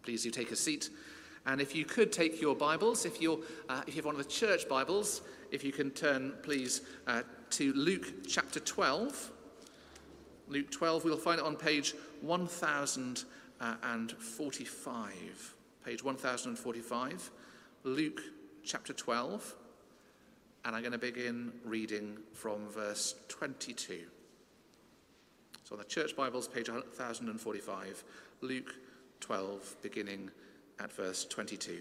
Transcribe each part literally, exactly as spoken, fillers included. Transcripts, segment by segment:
Please do take a seat. And if you could take your Bibles, if, you're, uh, if you have one of the church Bibles, if you can turn, please, uh, to Luke chapter twelve. Luke twelve, we'll find it on page one thousand forty-five. Page one thousand forty-five, Luke chapter twelve. And I'm going to begin reading from verse twenty-two. So on the church Bibles, page one thousand forty-five, Luke twelve, beginning at verse twenty-two.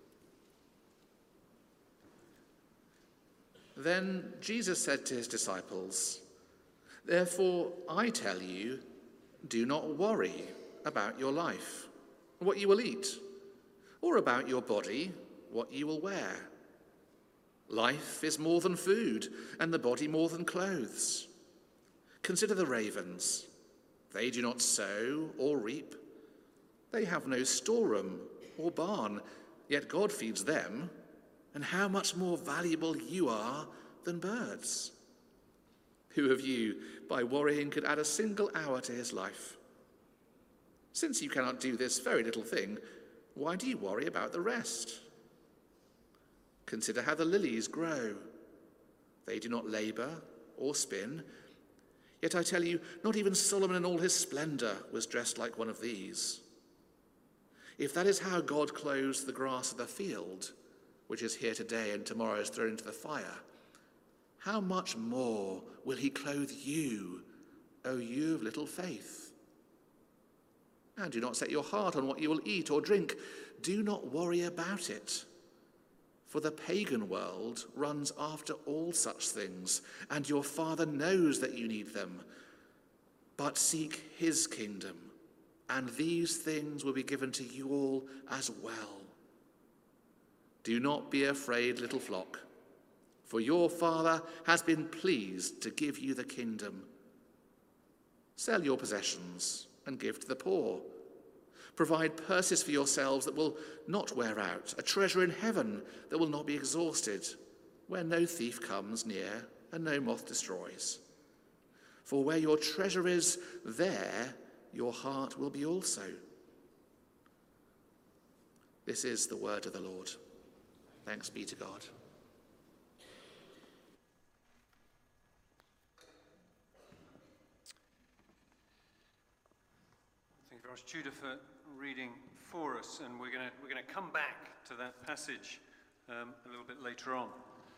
Then Jesus said to his disciples, "Therefore I tell you, do not worry about your life, what you will eat, or about your body, what you will wear. Life is more than food, and the body more than clothes. Consider the ravens. They do not sow or reap. They have no storeroom or barn, yet God feeds them. And how much more valuable you are than birds. Who of you, by worrying, could add a single hour to his life? Since you cannot do this very little thing, why do you worry about the rest? Consider how the lilies grow. They do not labor or spin. Yet I tell you, not even Solomon in all his splendor was dressed like one of these. If that is how God clothes the grass of the field, which is here today and tomorrow is thrown into the fire, how much more will he clothe you, O you of little faith? And do not set your heart on what you will eat or drink. Do not worry about it. For the pagan world runs after all such things, and your Father knows that you need them. But seek his kingdom, and these things will be given to you all as well. Do not be afraid, little flock, for your Father has been pleased to give you the kingdom. Sell your possessions and give to the poor. Provide purses for yourselves that will not wear out, a treasure in heaven that will not be exhausted, where no thief comes near and no moth destroys. For where your treasure is, there your heart will be also." This is the word of the Lord. Thanks be to God. Thank you very much, Tudor, for reading for us, and we're going to we're going to come back to that passage um, a little bit later on.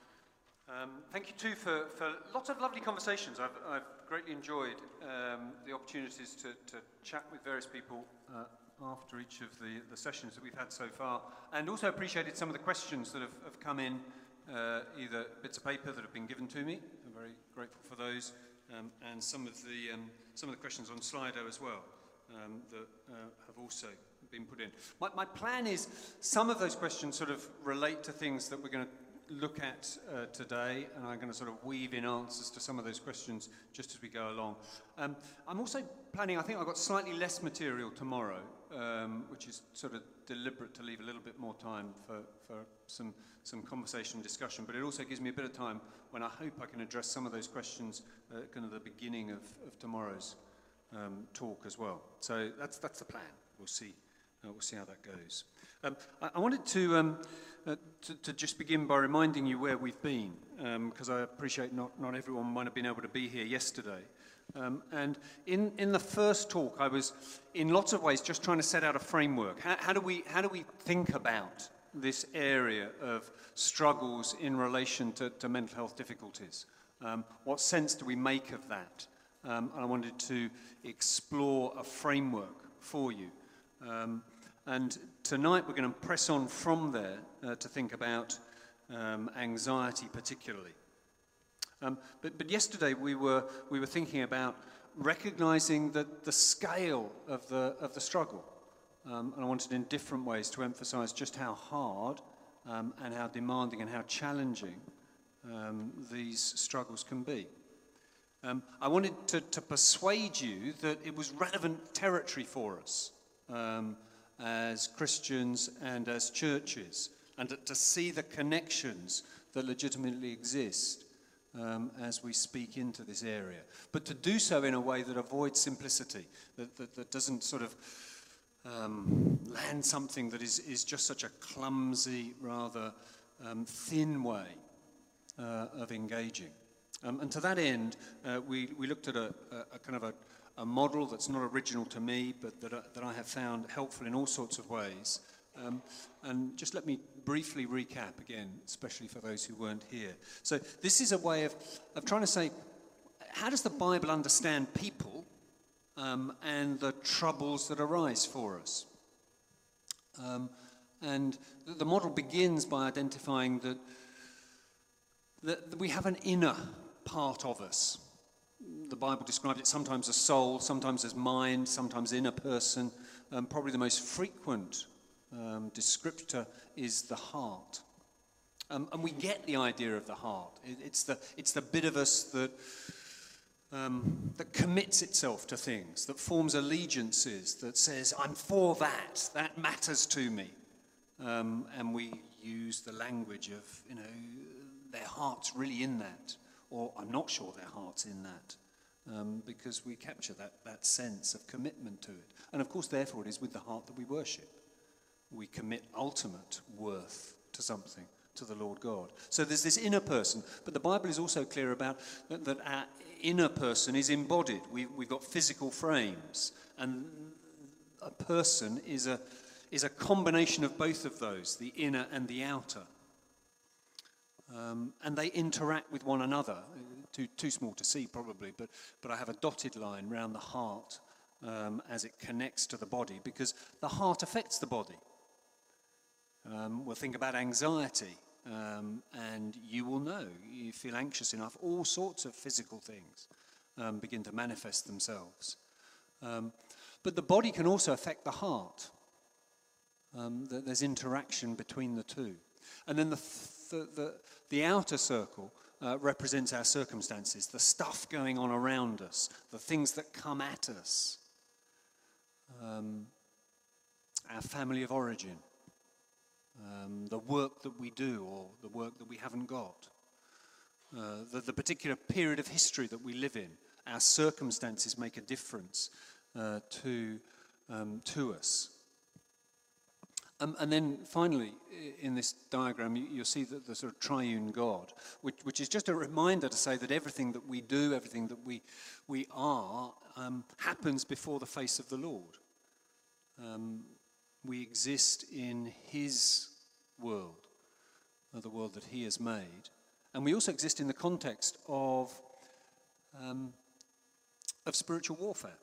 Um, thank you too for, for lots of lovely conversations. I've, I've greatly enjoyed um, the opportunities to, to chat with various people uh, after each of the, the sessions that we've had so far, and also appreciated some of the questions that have, have come in, uh, either bits of paper that have been given to me. I'm very grateful for those, um, and some of the um, some of the questions on Slido as well um, that uh, have also been put in. My, my plan is some of those questions sort of relate to things that we're going to look at uh, today, and I'm going to sort of weave in answers to some of those questions just as we go along. Um, I'm also planning, I think I've got slightly less material tomorrow, um, which is sort of deliberate to leave a little bit more time for, for some, some conversation and discussion, but it also gives me a bit of time when I hope I can address some of those questions at uh, kind of the beginning of, of tomorrow's um, talk as well. So that's, that's the plan. We'll see. Uh, we'll see how that goes. Um, I, I wanted to, um, uh, to to just begin by reminding you where we've been, because um, I appreciate not, not everyone might have been able to be here yesterday. Um, and in, in the first talk, I was, in lots of ways, just trying to set out a framework. How, how do we how do we think about this area of struggles in relation to, to mental health difficulties? Um, what sense do we make of that? Um, and I wanted to explore a framework for you. Um, And tonight we're going to press on from there uh, to think about um, anxiety particularly. Um, but, but yesterday we were we were thinking about recognizing that the scale of the of the struggle, um, and I wanted in different ways to emphasize just how hard um, and how demanding and how challenging um, these struggles can be. Um, I wanted to, to persuade you that it was relevant territory for us. Um, as Christians and as churches, and to, to see the connections that legitimately exist um, as we speak into this area. But to do so in a way that avoids simplicity, that, that, that doesn't sort of um, land something that is, is just such a clumsy, rather um, thin way uh, of engaging. Um, and to that end, uh, we, we looked at a, a, a kind of a, a model that's not original to me, but that, uh, that I have found helpful in all sorts of ways. Um, and just let me briefly recap again, especially for those who weren't here. So this is a way of, of trying to say, how does the Bible understand people um, and the troubles that arise for us? Um, and the, the model begins by identifying that, that we have an inner part of us. The Bible describes it sometimes as soul, sometimes as mind, sometimes inner person. Um, probably the most frequent um, descriptor is the heart. Um, and we get the idea of the heart. It, it's, the, it's the bit of us that, um, that commits itself to things, that forms allegiances, that says, I'm for that, that matters to me. Um, and we use the language of, you know, their heart's really in that, or I'm not sure their heart's in that, um, because we capture that, that sense of commitment to it. And of course, therefore, it is with the heart that we worship. We commit ultimate worth to something, to the Lord God. So there's this inner person, but the Bible is also clear about that, that our inner person is embodied. We, we've got physical frames, and a person is a, is a combination of both of those, the inner and the outer. Um, and they interact with one another. Too, too small to see probably, but, but I have a dotted line around the heart um, as it connects to the body, because the heart affects the body. Um, we'll think about anxiety, um, and you will know, you feel anxious enough, all sorts of physical things um, begin to manifest themselves. Um, but the body can also affect the heart. Um, there's interaction between the two. And then the, the, the, the outer circle uh, represents our circumstances, the stuff going on around us, the things that come at us, um, our family of origin. Um, the work that we do or the work that we haven't got, uh, the, the particular period of history that we live in. Our circumstances make a difference uh, to, um, to us. Um, and then finally, in this diagram, you, you'll see that the sort of triune God, which, which is just a reminder to say that everything that we do, everything that we, we are, um, happens before the face of the Lord. Um, We exist in his world, the world that he has made. And we also exist in the context of, um, of spiritual warfare.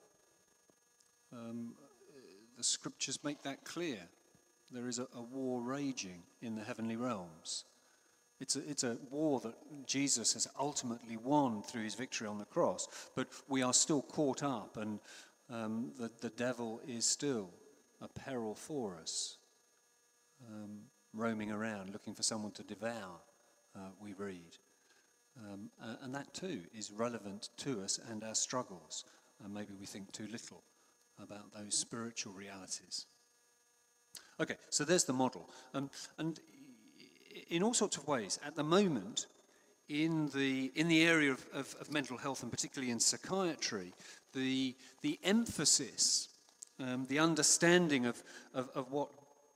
Um, the scriptures make that clear. There is a, a war raging in the heavenly realms. It's a, it's a war that Jesus has ultimately won through his victory on the cross. But we are still caught up, and um, the, the devil is still a peril for us, um, roaming around, looking for someone to devour, uh, we read. Um, uh, and that too is relevant to us and our struggles. And maybe we think too little about those spiritual realities. Okay, so there's the model. Um, and in all sorts of ways, at the moment, in the, in the area of, of, of mental health, and particularly in psychiatry, the, the emphasis Um, the understanding of, of, of what,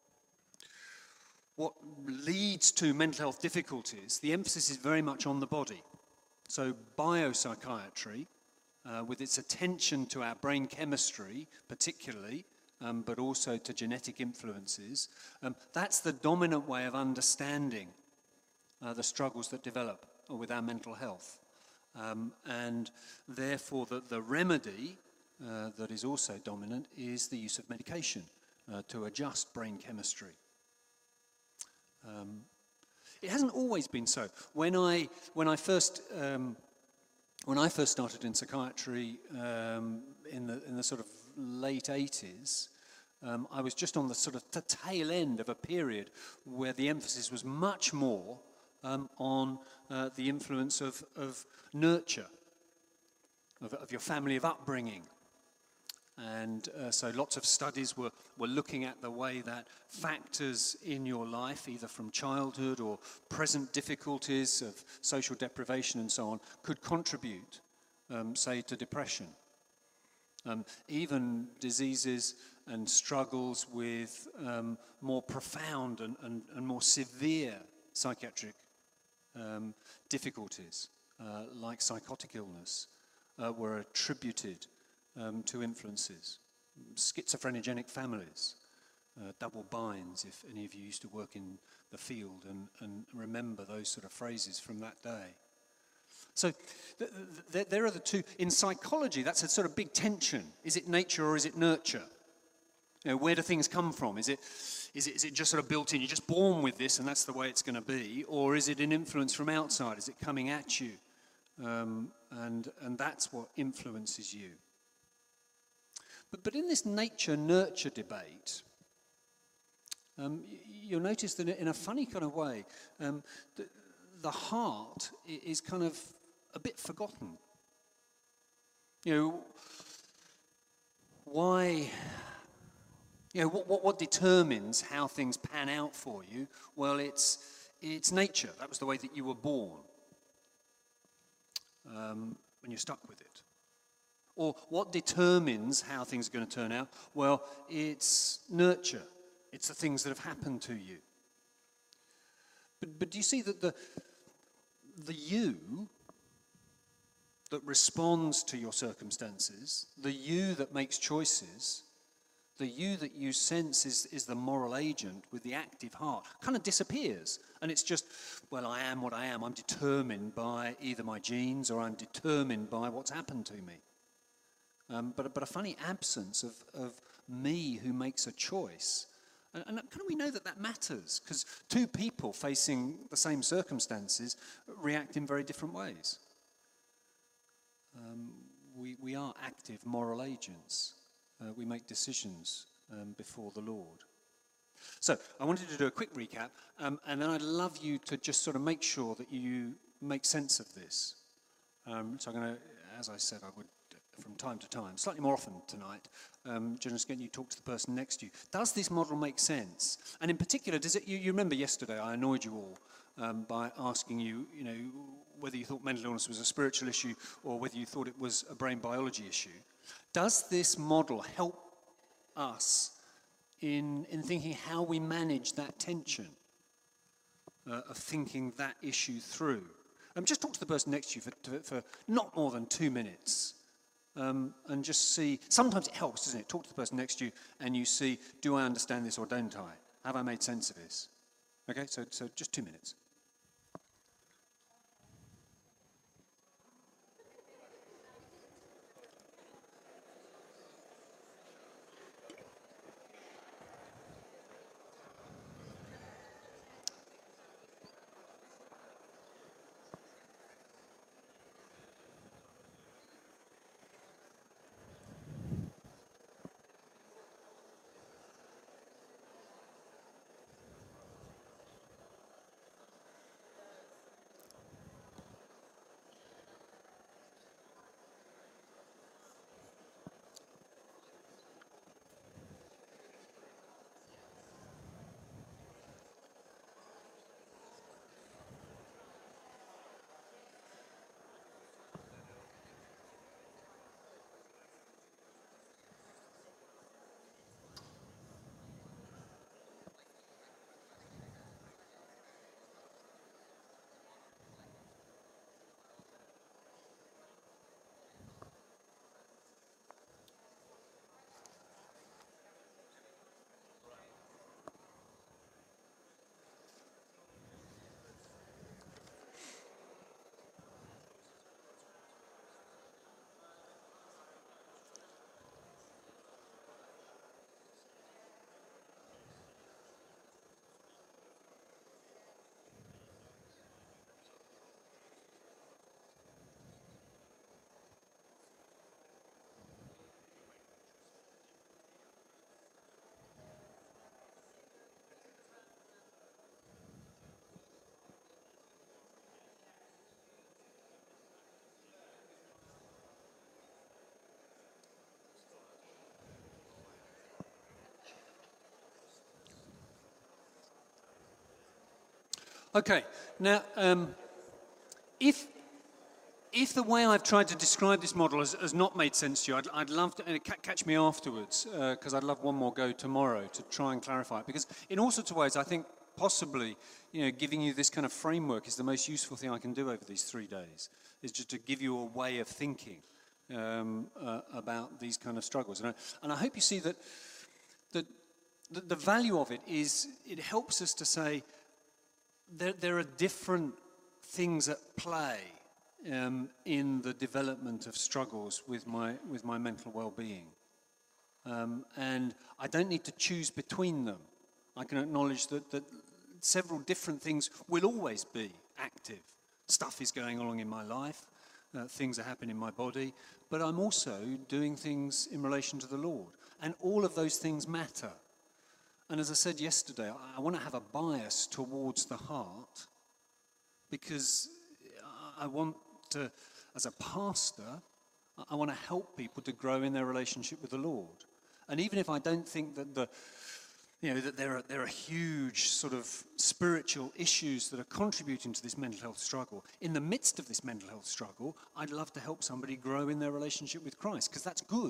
what leads to mental health difficulties, the emphasis is very much on the body. So biopsychiatry, uh, with its attention to our brain chemistry particularly, um, but also to genetic influences, um, that's the dominant way of understanding uh, the struggles that develop with our mental health. Um, and therefore the, the remedy Uh, that is also dominant is the use of medication uh, to adjust brain chemistry. Um, it hasn't always been so. When I when I first um, when I first started in psychiatry um, in the in the sort of late eighties, um, I was just on the sort of the tail end of a period where the emphasis was much more um, on uh, the influence of of nurture, of, of your family of upbringing. And uh, so lots of studies were, were looking at the way that factors in your life, either from childhood or present difficulties of social deprivation and so on, could contribute, um, say, to depression. Um, even diseases and struggles with um, more profound and, and, and more severe psychiatric um, difficulties, uh, like psychotic illness, uh, were attributed um, to influences. Schizophrenic families, uh, double binds, if any of you used to work in the field and, and remember those sort of phrases from that day. So th th there are the two. In psychology, that's a sort of big tension. Is it nature or is it nurture? You know, where do things come from? Is it, is it, is it just sort of built in? You're just born with this and that's the way it's going to be? Or is it an influence from outside? Is it coming at you? Um, and, and that's what influences you. But, but in this nature-nurture debate, um, you'll notice that in a funny kind of way, um, the, the heart is kind of a bit forgotten. You know, why... You know, what, what, what determines how things pan out for you? Well, it's, it's nature. That was the way that you were born. Um, and you're stuck with it. Or what determines how things are going to turn out? Well, it's nurture. It's the things that have happened to you. But, but do you see that the, the you that responds to your circumstances, the you that makes choices, the you that you sense is, is the moral agent with the active heart, kind of disappears. And it's just, well, I am what I am. I'm determined by either my genes or I'm determined by what's happened to me. Um, but, but a funny absence of, of me who makes a choice. And, and kind of we know that that matters, because two people facing the same circumstances react in very different ways. Um, we, we are active moral agents. Uh, we make decisions um, before the Lord. So I wanted to do a quick recap, um, and then I'd love you to just sort of make sure that you make sense of this. Um, so I'm going to, as I said, I would, from time to time, slightly more often tonight, um, just get you to talk to the person next to you. Does this model make sense? And in particular, does it? You, you remember yesterday I annoyed you all um, by asking you, you know, whether you thought mental illness was a spiritual issue or whether you thought it was a brain biology issue. Does this model help us in, in thinking how we manage that tension uh, of thinking that issue through? Um, just talk to the person next to you for, for not more than two minutes um, and just see. Sometimes it helps, doesn't it? Talk to the person next to you and you see, do I understand this or don't I? Have I made sense of this? Okay, so, so just two minutes. Okay, now, um, if, if the way I've tried to describe this model has, has not made sense to you, I'd, I'd love to, uh, catch me afterwards, because uh, I'd love one more go tomorrow to try and clarify it. Because in all sorts of ways, I think possibly, you know, giving you this kind of framework is the most useful thing I can do over these three days, is just to give you a way of thinking um, uh, about these kind of struggles. And I, and I hope you see that, that the, the value of it is it helps us to say there, there are different things at play um, in the development of struggles with my, with my mental well-being. Um, and I don't need to choose between them. I can acknowledge that, that several different things will always be active. Stuff is going along in my life, uh, things are happening in my body, but I'm also doing things in relation to the Lord. And all of those things matter. And as I said yesterday, I, I want to have a bias towards the heart, because I want to, as a pastor, I want to help people to grow in their relationship with the Lord. And even if I don't think that the, you know, that there are there are huge sort of spiritual issues that are contributing to this mental health struggle, in the midst of this mental health struggle, I'd love to help somebody grow in their relationship with Christ, because that's good.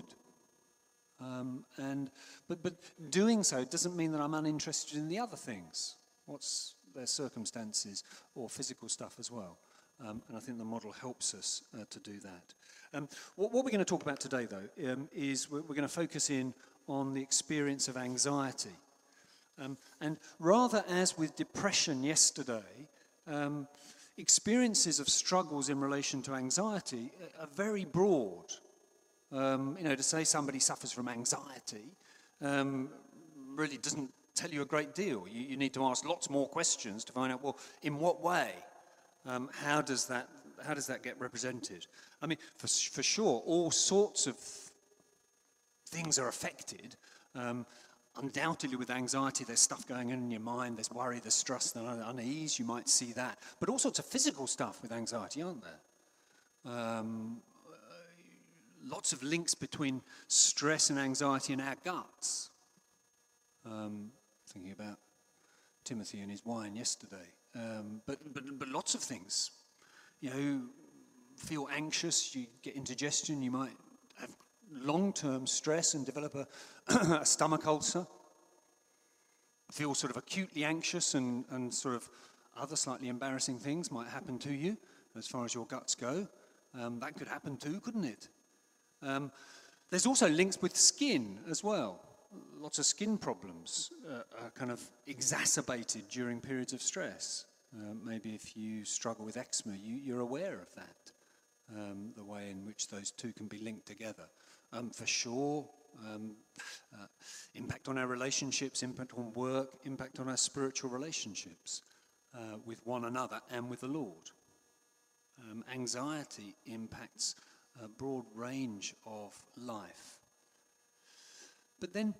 Um, and but but doing so doesn't mean that I'm uninterested in the other things. What's their circumstances or physical stuff as well. Um, and I think the model helps us uh, to do that. Um, what, what we're going to talk about today, though, um, is we're, we're going to focus in on the experience of anxiety. Um, and rather as with depression yesterday, um, experiences of struggles in relation to anxiety are very broad. Um, you know, to say somebody suffers from anxiety um, really doesn't tell you a great deal. You, you need to ask lots more questions to find out, well, in what way? Um, how does that how does that get represented? I mean, for for sure, all sorts of things are affected. Um, undoubtedly, with anxiety, there's stuff going on in your mind. There's worry, there's stress, there's unease. You might see that, but all sorts of physical stuff with anxiety, aren't there? Um, lots of links between stress and anxiety in our guts. Um, thinking about Timothy and his wine yesterday. Um, but, but but lots of things. You know, feel anxious, you get indigestion, you might have long-term stress and develop a, a stomach ulcer. Feel sort of acutely anxious, and, and sort of other slightly embarrassing things might happen to you as far as your guts go. Um, that could happen too, couldn't it? Um, there's also links with skin as well. Lots of skin problems uh, are kind of exacerbated during periods of stress. Uh, maybe if you struggle with eczema, you, you're aware of that, um, the way in which those two can be linked together. Um, for sure, um, uh, impact on our relationships, impact on work, impact on our spiritual relationships uh, with one another and with the Lord. Um, anxiety impacts a broad range of life. But then,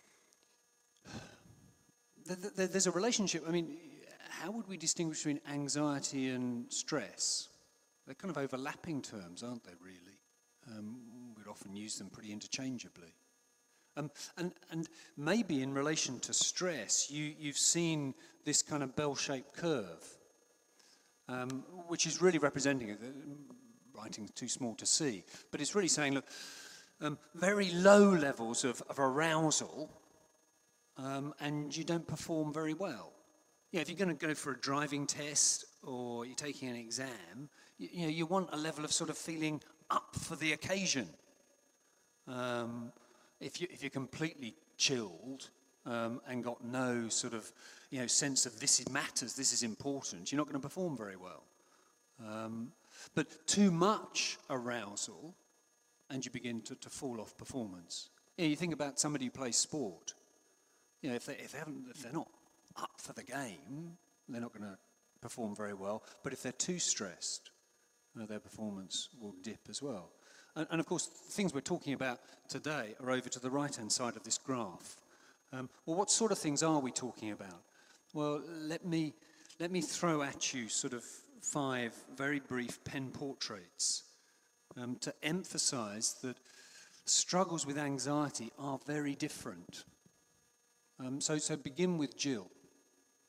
there's a relationship. I mean, how would we distinguish between anxiety and stress? They're kind of overlapping terms, aren't they, really? Um, we'd often use them pretty interchangeably. Um, and, and maybe in relation to stress, you, you've seen this kind of bell-shaped curve, um, which is really representing it. Writing's too small to see, but it's really saying, look, Um, very low levels of, of arousal, um, and you don't perform very well. Yeah, if you're going to go for a driving test or you're taking an exam, you, you know, you want a level of sort of feeling up for the occasion. Um, if you if you're completely chilled um, and got no sort of you know sense of this matters, this is important, you're not going to perform very well. Um, but too much arousal, and you begin to, to fall off performance. You know, you think about somebody who plays sport. You know, if they if they haven't if they're not up for the game, they're not going to perform very well. But if they're too stressed, uh, their performance will dip as well. And, and of course, the things we're talking about today are over to the right-hand side of this graph. Um, well, what sort of things are we talking about? Well, let me let me throw at you sort of five very brief pen portraits. Um, to emphasize that struggles with anxiety are very different. Um, so, so begin with Jill.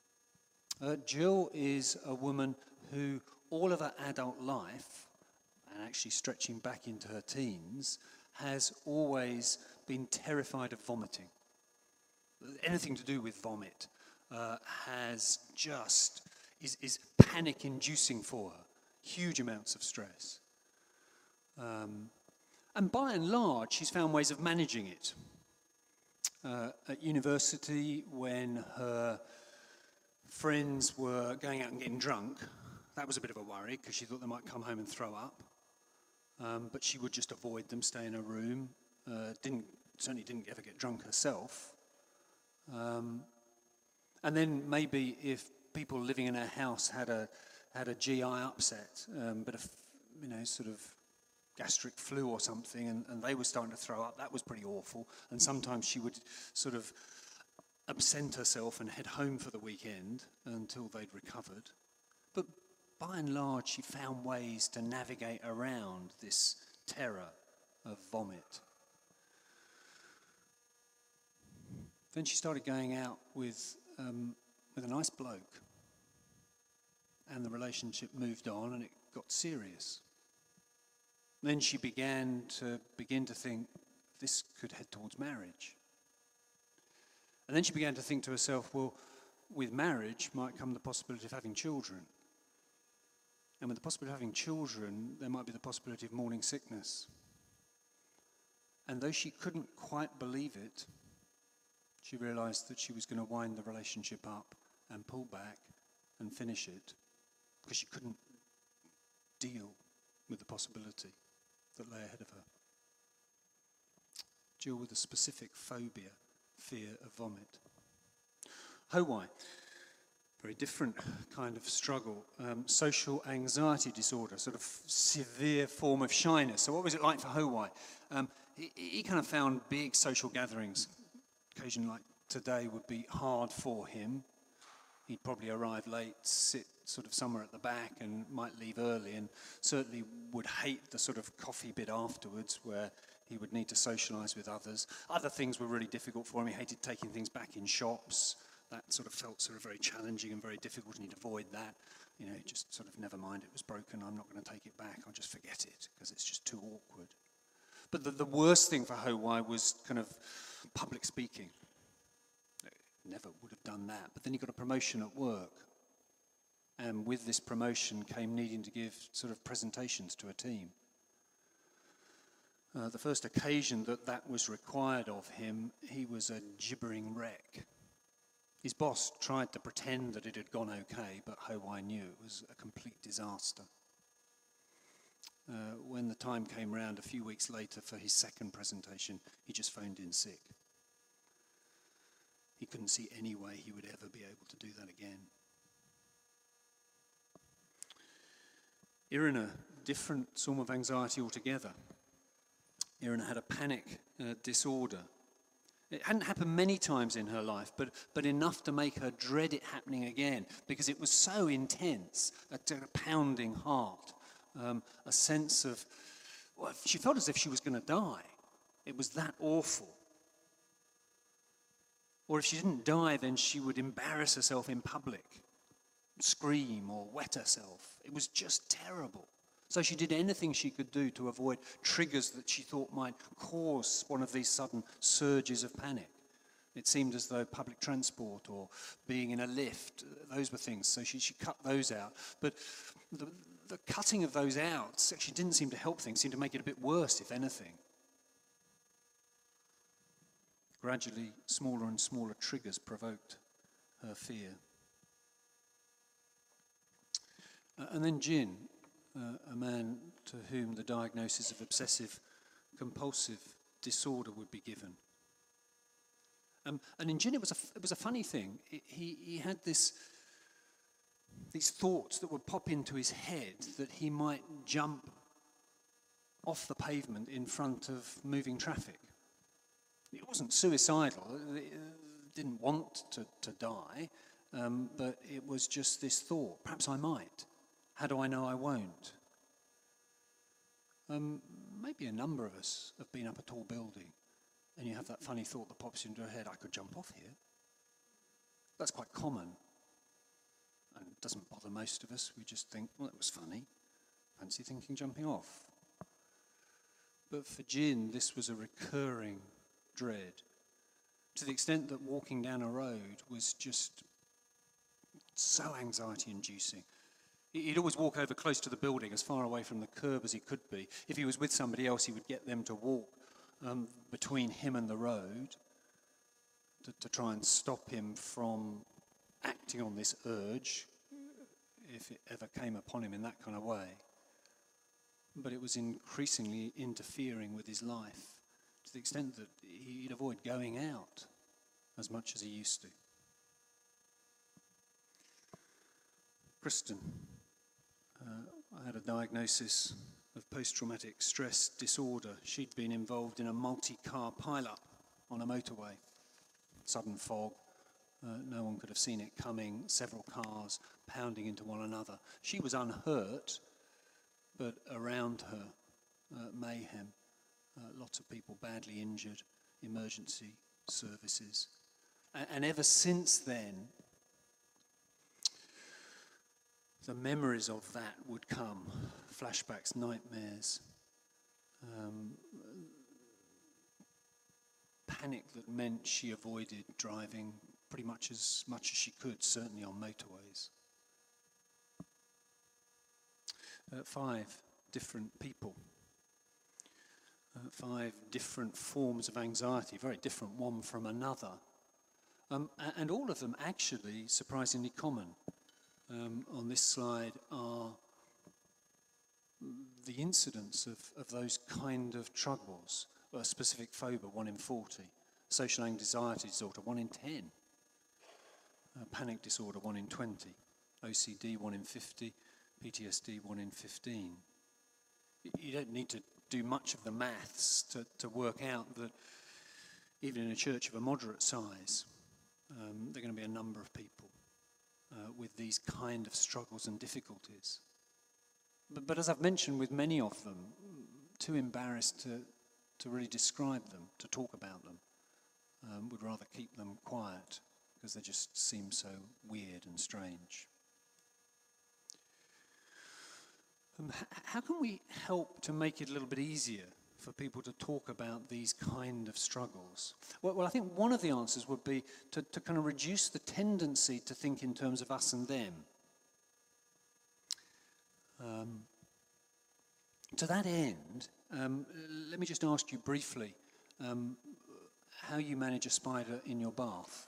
Uh, Jill is a woman who all of her adult life and actually stretching back into her teens, has always been terrified of vomiting. Anything to do with vomit uh, has just, is, is panic-inducing for her. Huge amounts of stress. Um, and by and large, she's found ways of managing it. Uh, at university, when her friends were going out and getting drunk, that was a bit of a worry because she thought they might come home and throw up. Um, but she would just avoid them, stay in her room. Uh, didn't certainly didn't ever get drunk herself. Um, and then maybe if people living in her house had a had a G I upset, um, but a you know sort of gastric flu or something, and, and they were starting to throw up, that was pretty awful. And sometimes she would sort of absent herself and head home for the weekend until they'd recovered. But by and large, she found ways to navigate around this terror of vomit. Then she started going out with um, with a nice bloke, and the relationship moved on, and it got serious. Then she began to begin to think this could head towards marriage. And then she began to think to herself, well, with marriage might come the possibility of having children. And with the possibility of having children, there might be the possibility of morning sickness. And though she couldn't quite believe it, she realized that she was going to wind the relationship up and pull back and finish it because she couldn't deal with the possibility that lay ahead of her. Deal with a specific phobia, fear of vomit. Howai, very different kind of struggle. Um, social anxiety disorder, sort of severe form of shyness. So what was it like for Howai? Um, he, he kind of found big social gatherings, occasion like today, would be hard for him. He'd probably arrive late, sit sort of somewhere at the back, and might leave early, and certainly would hate the sort of coffee bit afterwards where he would need to socialise with others. Other things were really difficult for him. He hated taking things back in shops. That sort of felt sort of very challenging and very difficult, and he'd avoid that. You know, just sort of, never mind, it was broken, I'm not going to take it back, I'll just forget it, because it's just too awkward. But the, the worst thing for Howai was kind of public speaking. Never would have done that. But then he got a promotion at work. And with this promotion came needing to give sort of presentations to a team. Uh, the first occasion that that was required of him, he was a gibbering wreck. His boss tried to pretend that it had gone okay, but Howai knew it was a complete disaster. Uh, when the time came round a few weeks later for his second presentation, he just phoned in sick. He couldn't see any way he would ever be able to do that again. Irina, different form of anxiety altogether. Irina had a panic uh, disorder. It hadn't happened many times in her life, but, but enough to make her dread it happening again, because it was so intense, a, a pounding heart, um, a sense of, well, she felt as if she was going to die. It was that awful. Or if she didn't die, then she would embarrass herself in public, scream or wet herself. It was just terrible. So she did anything she could do to avoid triggers that she thought might cause one of these sudden surges of panic. It seemed as though public transport or being in a lift, those were things. So she, she cut those out. But the, the cutting of those out actually didn't seem to help things, seemed to make it a bit worse, if anything. Gradually, smaller and smaller triggers provoked her fear. Uh, and then Jin, uh, a man to whom the diagnosis of obsessive compulsive disorder would be given. Um, and in Jin, it was a, it was a funny thing. It, he, he had this, these thoughts that would pop into his head that he might jump off the pavement in front of moving traffic. It wasn't suicidal, it didn't want to, to die, um, but it was just this thought, perhaps I might. How do I know I won't? Um, maybe a number of us have been up a tall building and you have that funny thought that pops into your head, I could jump off here. That's quite common and it doesn't bother most of us. We just think, well, that was funny. fancy thinking jumping off. But for Jin, this was a recurring dread, to the extent that walking down a road was just so anxiety-inducing. He'd always walk over close to the building, as far away from the curb as he could be. If he was with somebody else, he would get them to walk um, between him and the road to, to try and stop him from acting on this urge, if it ever came upon him in that kind of way. But it was increasingly interfering with his life, to the extent that he'd avoid going out as much as he used to. Kristen, uh, I had a diagnosis of post-traumatic stress disorder. She'd been involved in a multi-car pile-up on a motorway. Sudden fog, uh, no one could have seen it coming, several cars pounding into one another. She was unhurt, but around her, uh, mayhem, uh, lots of people badly injured, emergency services. And, and ever since then, the memories of that would come, flashbacks, nightmares, um, panic that meant she avoided driving pretty much as much as she could, certainly on motorways. Uh, five different people, uh, five different forms of anxiety, very different one from another, um, and all of them actually surprisingly common. Um, on this slide are the incidence of, of those kind of troubles. A specific phobia, one in forty. Social anxiety disorder, one in ten. Uh, panic disorder, one in twenty. O C D, one in fifty. P T S D, one in fifteen. You don't need to do much of the maths to, to work out that even in a church of a moderate size, um, there are going to be a number of people uh, with these kind of struggles and difficulties. But, but as I've mentioned with many of them, too embarrassed to, to really describe them, to talk about them, um, would rather keep them quiet because they just seem so weird and strange. Um, h- how can we help to make it a little bit easier for people to talk about these kind of struggles? Well, well I think one of the answers would be to, to kind of reduce the tendency to think in terms of us and them. Um, to that end, um, let me just ask you briefly um, how you manage a spider in your bath.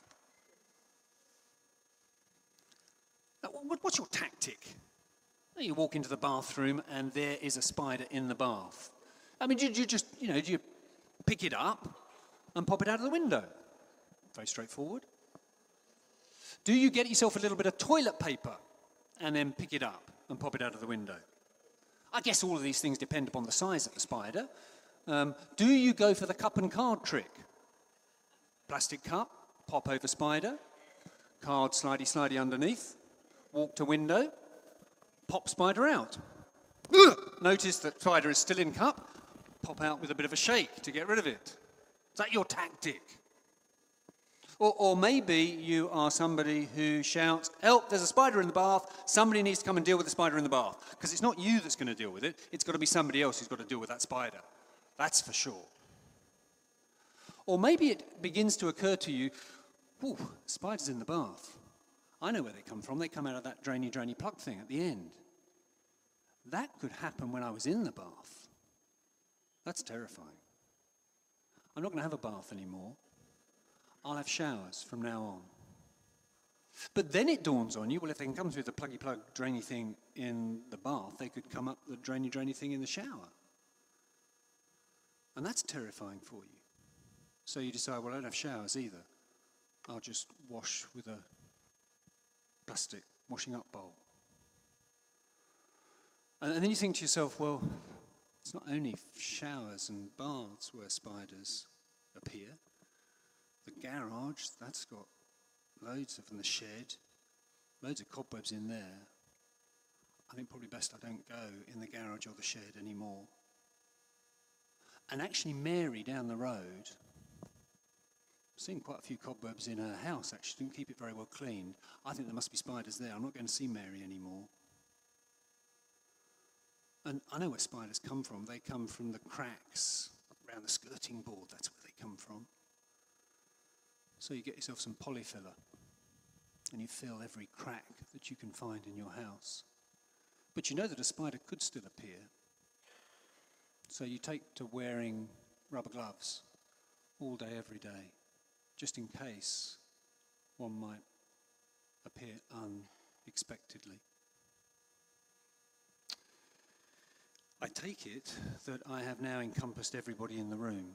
Now, what, what's your tactic? You walk into the bathroom and there is a spider in the bath. I mean, do you just, you know, do you pick it up and pop it out of the window? Very straightforward. Do you get yourself a little bit of toilet paper and then pick it up and pop it out of the window? I guess all of these things depend upon the size of the spider. Um, do you go for the cup and card trick? Plastic cup, pop over spider, card slidey slidey underneath, walk to window, pop spider out. Notice that spider is still in cup, pop out with a bit of a shake to get rid of it. Is that your tactic? Or, or maybe you are somebody who shouts, help, there's a spider in the bath, somebody needs to come and deal with the spider in the bath. Because it's not you that's going to deal with it, it's got to be somebody else who's got to deal with that spider. That's for sure. Or maybe it begins to occur to you, ooh, spiders in the bath. I know where they come from, they come out of that drainy, drainy plug thing at the end. That could happen when I was in the bath. That's terrifying. I'm not going to have a bath anymore. I'll have showers from now on. But then it dawns on you, well, if they can come through the pluggy plug drainy thing in the bath, they could come up the drainy drainy thing in the shower. And that's terrifying for you. So you decide, well, I don't have showers either. I'll just wash with a plastic washing up bowl. And, and then you think to yourself, well, it's not only showers and baths where spiders appear. The garage, that's got loads of them, the shed, loads of cobwebs in there. I think probably best I don't go in the garage or the shed anymore. And actually Mary down the road, I've seen quite a few cobwebs in her house actually, didn't keep it very well cleaned. I think there must be spiders there, I'm not going to see Mary anymore. And I know where spiders come from. They come from the cracks around the skirting board. That's where they come from. So you get yourself some polyfiller, and you fill every crack that you can find in your house. But you know that a spider could still appear. So you take to wearing rubber gloves all day, every day, just in case one might appear unexpectedly. I take it that I have now encompassed everybody in the room.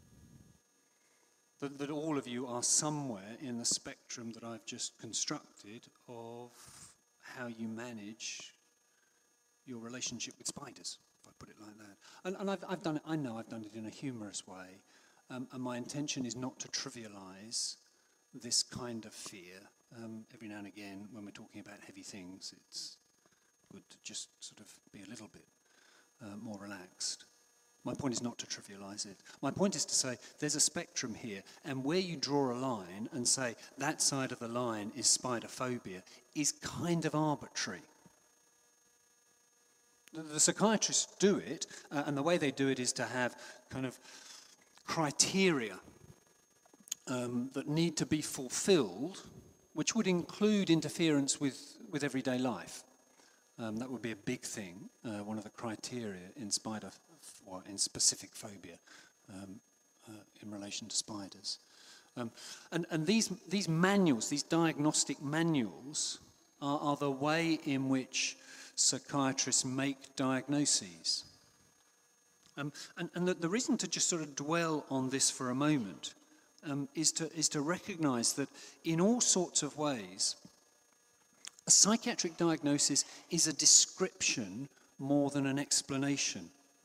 That, that all of you are somewhere in the spectrum that I've just constructed of how you manage your relationship with spiders, if I put it like that. And, and I've, I've done it, I know I've done it in a humorous way, um, and my intention is not to trivialize this kind of fear. Um, every now and again, when we're talking about heavy things, it's good to just sort of be a little bit uh, more relaxed. My point is not to trivialize it. My point is to say there's a spectrum here, and where you draw a line and say that side of the line is spider phobia is kind of arbitrary. The, the psychiatrists do it, uh, and the way they do it is to have kind of criteria um, that need to be fulfilled, which would include interference with, with everyday life. Um, that would be a big thing, uh, one of the criteria in spider, or in specific phobia um, uh, in relation to spiders. Um, and and these, these manuals, these diagnostic manuals, are, are the way in which psychiatrists make diagnoses. Um, and and the, the reason to just sort of dwell on this for a moment um, is to is to recognize that in all sorts of ways, a psychiatric diagnosis is a description more than an explanation.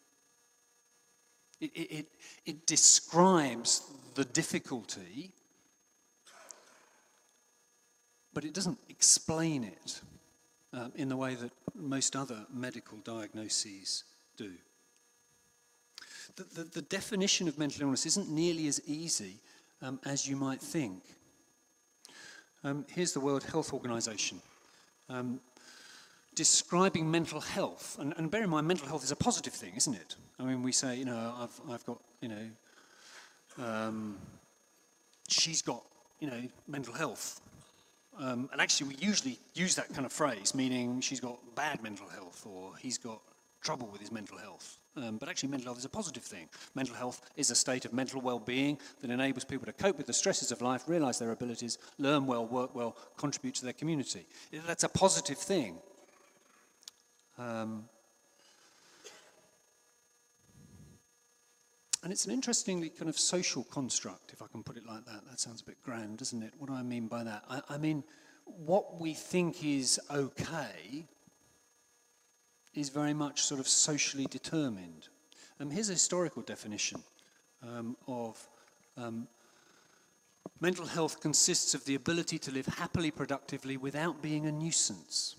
It, it, it, it describes the difficulty, but it doesn't explain it um, in the way that most other medical diagnoses do. The, the, the definition of mental illness isn't nearly as easy um, as you might think. Um, here's the World Health Organization. Um, describing mental health, and, and bear in mind, mental health is a positive thing, isn't it? I mean, we say, you know, I've, I've got, you know, um, she's got, you know, mental health. Um, and actually, we usually use that kind of phrase, meaning she's got bad mental health, or he's got trouble with his mental health. Um, but actually, mental health is a positive thing. Mental health is a state of mental well-being that enables people to cope with the stresses of life, realize their abilities, learn well, work well, contribute to their community. That's a positive thing. Um, and it's an interestingly kind of social construct, if I can put it like that. That sounds a bit grand, doesn't it? What do I mean by that? I, I mean, what we think is okay is very much sort of socially determined. Um, here's a historical definition um, of um, mental health consists of the ability to live happily, productively, without being a nuisance.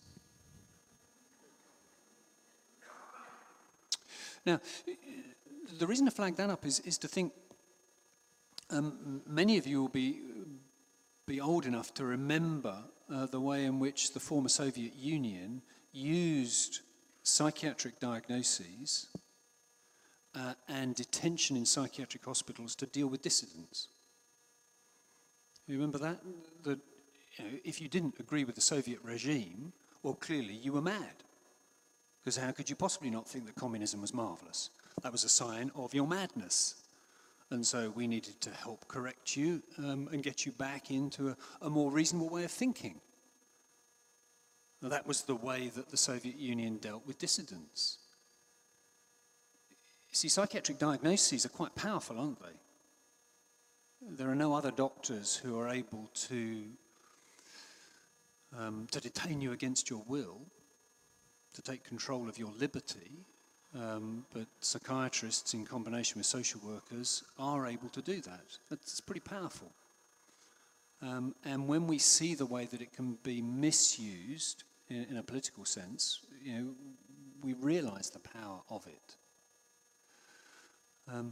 Now, the reason to flag that up is, is to think um, many of you will be, be old enough to remember uh, the way in which the former Soviet Union used psychiatric diagnoses uh, and detention in psychiatric hospitals to deal with dissidents. You remember that? That you know, if you didn't agree with the Soviet regime, well, clearly you were mad. Because how could you possibly not think that communism was marvelous? That was a sign of your madness. And so we needed to help correct you um, and get you back into a, a more reasonable way of thinking. Now, that was the way that the Soviet Union dealt with dissidents. You see, psychiatric diagnoses are quite powerful, aren't they? There are no other doctors who are able to, um, to detain you against your will, to take control of your liberty, um, but psychiatrists in combination with social workers are able to do that. That's pretty powerful. Um, and when we see the way that it can be misused in, in a political sense, you know, we realize the power of it. Um,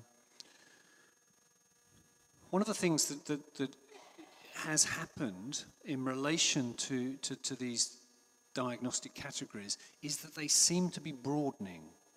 one of the things that, that, that has happened in relation to, to, to these diagnostic categories is that they seem to be broadening.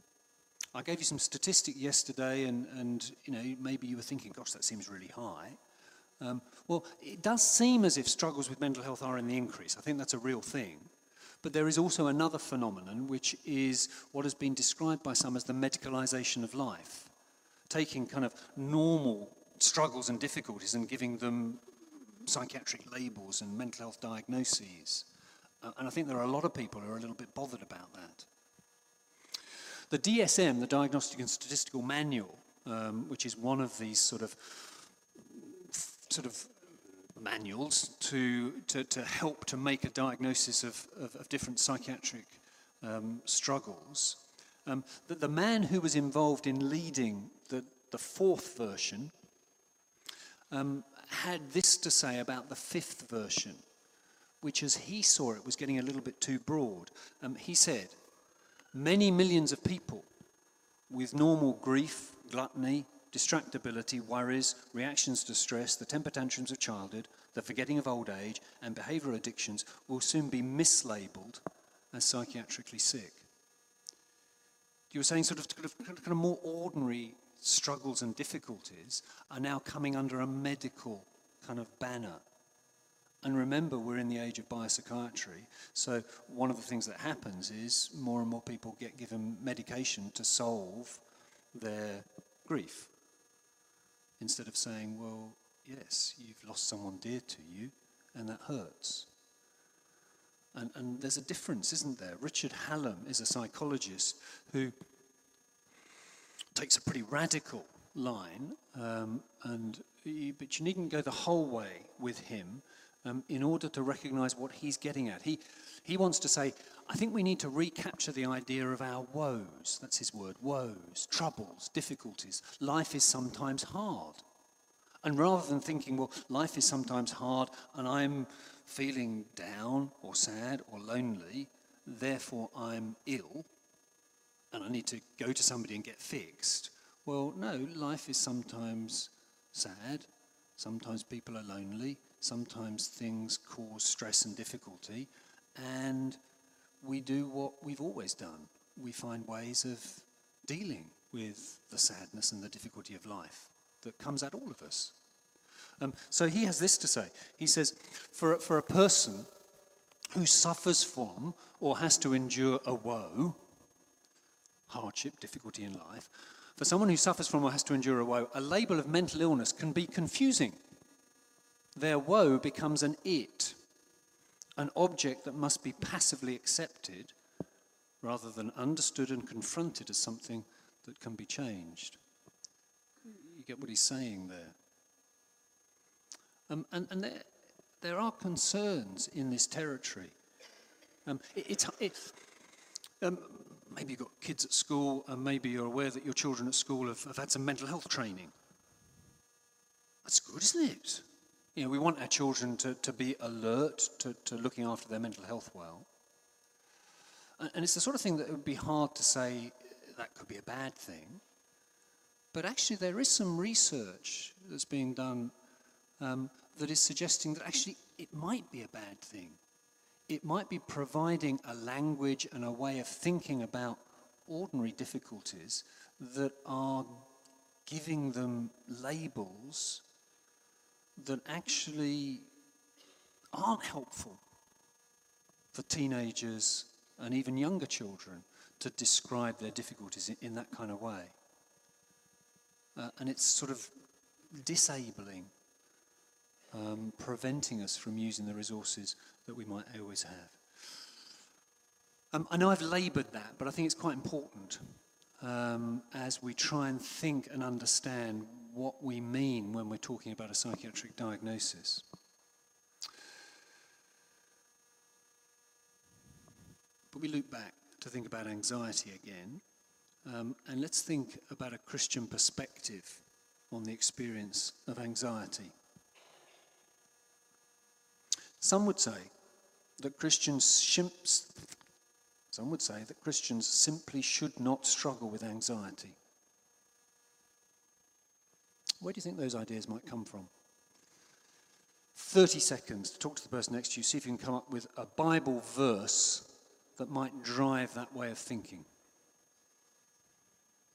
I gave you some statistic yesterday, and, and you know, maybe you were thinking, gosh, that seems really high. Um, well, it does seem as if struggles with mental health are in the increase. I think that's a real thing. But there is also another phenomenon, which is what has been described by some as the medicalisation of life, taking kind of normal struggles and difficulties and giving them psychiatric labels and mental health diagnoses. Uh, and I think there are a lot of people who are a little bit bothered about that. The D S M, the Diagnostic and Statistical Manual, um, which is one of these sort of sort of manuals to, to, to help to make a diagnosis of, of, of different psychiatric um, struggles. Um, the, the man who was involved in leading the, the fourth version um, had this to say about the fifth version, which as he saw it was getting a little bit too broad. Um, he said, many millions of people with normal grief, gluttony, distractibility, worries, reactions to stress, the temper tantrums of childhood, the forgetting of old age, and behavioural addictions will soon be mislabelled as psychiatrically sick. You were saying sort of, kind of, kind of more ordinary struggles and difficulties are now coming under a medical kind of banner. And remember, we're in the age of biopsychiatry, so one of the things that happens is more and more people get given medication to solve their grief. Instead of saying, well, yes, you've lost someone dear to you, and that hurts. And, and there's a difference, isn't there? Richard Hallam is a psychologist who takes a pretty radical line, um, and you, but you needn't go the whole way with him um, in order to recognise what he's getting at. He, he wants to say, I think we need to recapture the idea of our woes. That's his word, woes, troubles, difficulties. Life is sometimes hard. And rather than thinking, well, life is sometimes hard and I'm feeling down or sad or lonely, therefore I'm ill and I need to go to somebody and get fixed. Well, no, life is sometimes sad, sometimes people are lonely, sometimes things cause stress and difficulty, and we do what we've always done. We find ways of dealing with the sadness and the difficulty of life that comes at all of us. Um, so he has this to say. He says, for, for a person who suffers from or has to endure a woe, hardship, difficulty in life, for someone who suffers from or has to endure a woe, a label of mental illness can be confusing. Their woe becomes an it, an object that must be passively accepted rather than understood and confronted as something that can be changed. You get what he's saying there. Um, and and there, there are concerns in this territory. Um, it, it's, it, um, maybe you've got kids at school, and maybe you're aware that your children at school have, have had some mental health training. That's good, isn't it? You know, we want our children to, to be alert to, to looking after their mental health well. And, and it's the sort of thing that it would be hard to say that could be a bad thing. But actually there is some research that's being done um, that is suggesting that actually it might be a bad thing. It might be providing a language and a way of thinking about ordinary difficulties that are giving them labels that actually aren't helpful for teenagers and even younger children to describe their difficulties in, in that kind of way. Uh, and it's sort of disabling, um, preventing us from using the resources that we might always have. Um, I know I've laboured that, but I think it's quite important um, as we try and think and understand what we mean when we're talking about a psychiatric diagnosis. But we loop back to think about anxiety again, um, and let's think about a Christian perspective on the experience of anxiety. Some would say that Christians shimps, some would say that Christians simply should not struggle with anxiety. Where do you think those ideas might come from? thirty seconds to talk to the person next to you, see if you can come up with a Bible verse that might drive that way of thinking.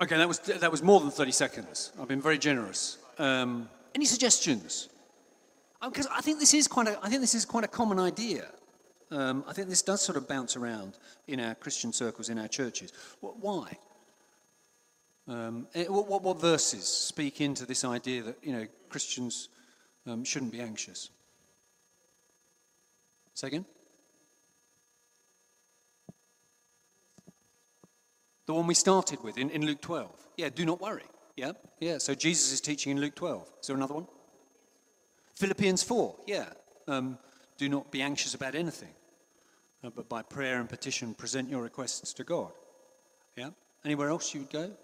Okay, that was that was more than thirty seconds. I've been very generous. Um, any suggestions? Because I think this is quite a I think this is quite a common idea. Um, I think this does sort of bounce around in our Christian circles, in our churches. What, why? Um, eh, what, what, what verses speak into this idea that, you know, Christians um, shouldn't be anxious? Say again? The one we started with in, in Luke twelve. Yeah, do not worry. Yeah, yeah. So Jesus is teaching in Luke twelve. Is there another one? Philippians four. Yeah. Um, do not be anxious about anything, uh, but by prayer and petition present your requests to God. Yeah. Anywhere else you would go?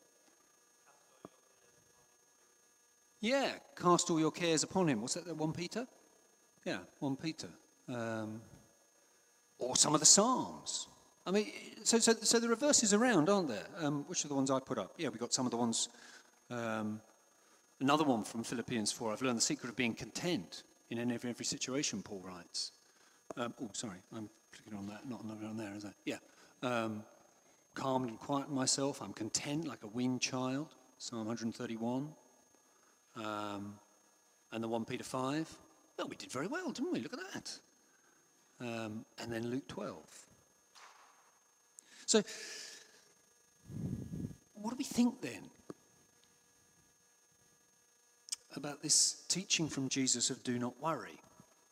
Yeah. Cast all your cares upon him. What's that? First Peter? Yeah. First Peter. Um, or some of the Psalms. I mean, so, so, so there are verses around, aren't there? Um, which are the ones I put up? Yeah, we got some of the ones. Um, another one from Philippians four. I've learned the secret of being content in every, every situation, Paul writes. Um, oh, sorry, I'm clicking on that, not on, on there, is I? Yeah. Um, calm and quiet myself. I'm content like a weaned child. Psalm one thirty-one. Um, and the First Peter five. Well, we did very well, didn't we? Look at that. Um, and then Luke twelve. So, what do we think then about this teaching from Jesus of do not worry?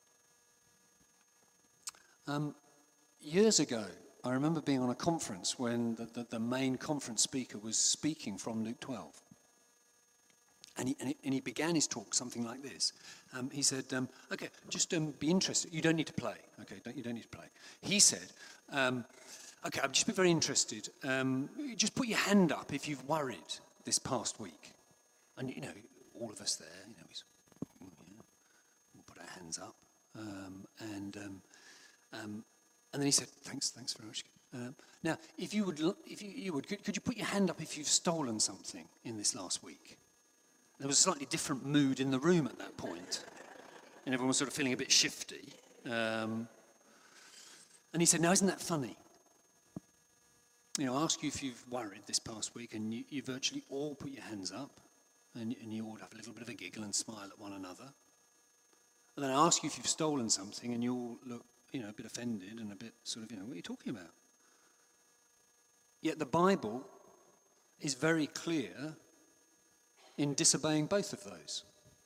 Um, years ago, I remember being on a conference when the, the, the main conference speaker was speaking from Luke twelve. And he, and he, and he began his talk something like this. Um, he said, um, okay, just um, be interested. You don't need to play. Okay, don't, you don't need to play. He said, um, okay, I've just been very interested. Um, just put your hand up if you've worried this past week. And, you know, all of us there, you know, we we'll put our hands up. Um, and um, um, and then he said, thanks, thanks very much. Um, now, if you would, if you, you would, could, could you put your hand up if you've stolen something in this last week? There was a slightly different mood in the room at that point. And everyone was sort of feeling a bit shifty. Um, and he said, now, isn't that funny? You know, I ask you if you've worried this past week, and you, you virtually all put your hands up, and, and you all have a little bit of a giggle and smile at one another. And then I ask you if you've stolen something, and you all look, you know, a bit offended and a bit sort of, you know, what are you talking about? Yet the Bible is very clear in disobeying both of those.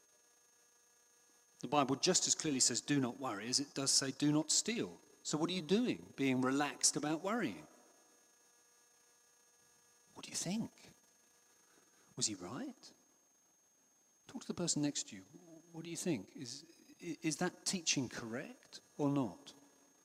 The Bible just as clearly says, do not worry, as it does say, do not steal. So what are you doing, being relaxed about worrying? What do you think? Was he right? Talk to the person next to you. What do you think? Is, is that teaching correct or not?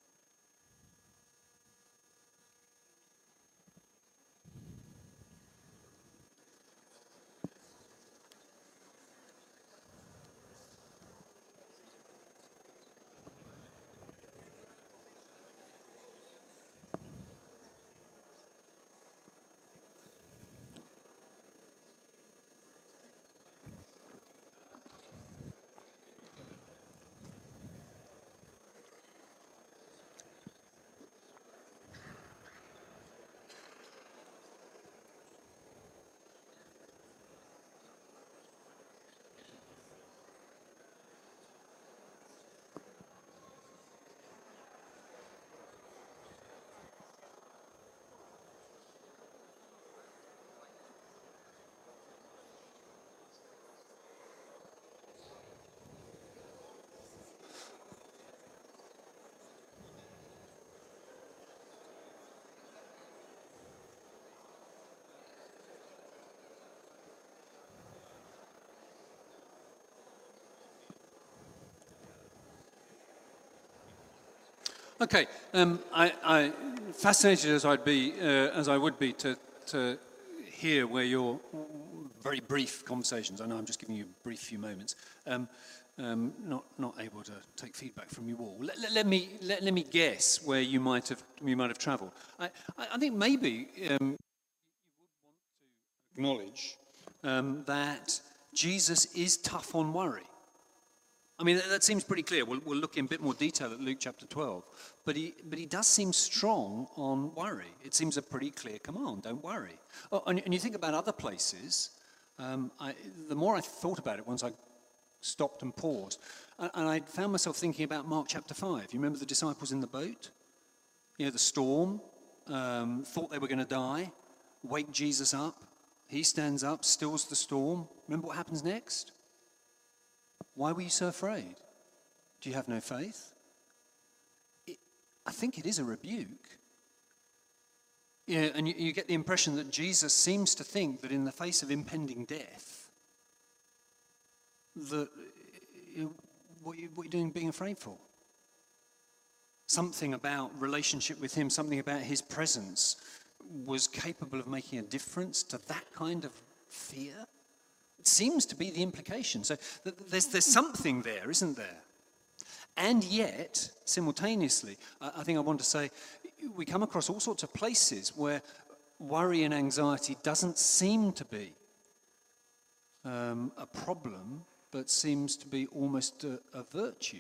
Okay, um, I, I, fascinated as I'd be, uh, as I would be, to, to hear where your very brief conversations. I know I'm just giving you a brief few moments. Um, um, not not able to take feedback from you all. Let, let, let me let, let me guess where you might have you might have travelled. I, I, I think maybe um, you would want to acknowledge um, that Jesus is tough on worry. I mean, that, that seems pretty clear. We'll, we'll look in a bit more detail at Luke chapter twelve. But he, but he does seem strong on worry. It seems a pretty clear command, don't worry. Oh, and, and you think about other places, um, I, the more I thought about it once I stopped and paused, and, and I found myself thinking about Mark chapter five. You remember the disciples in the boat? You know, the storm, um, thought they were going to die, wake Jesus up. He stands up, stills the storm. Remember what happens next? Why were you so afraid? Do you have no faith? It, I think it is a rebuke. You know, and you, you get the impression that Jesus seems to think that in the face of impending death, that you know, what, you, what are you doing being afraid for? Something about relationship with him, something about his presence was capable of making a difference to that kind of fear. It seems to be the implication. So th- there's, there's something there, isn't there? And yet, simultaneously, I, I think I want to say, we come across all sorts of places where worry and anxiety doesn't seem to be um, a problem, but seems to be almost a, a virtue.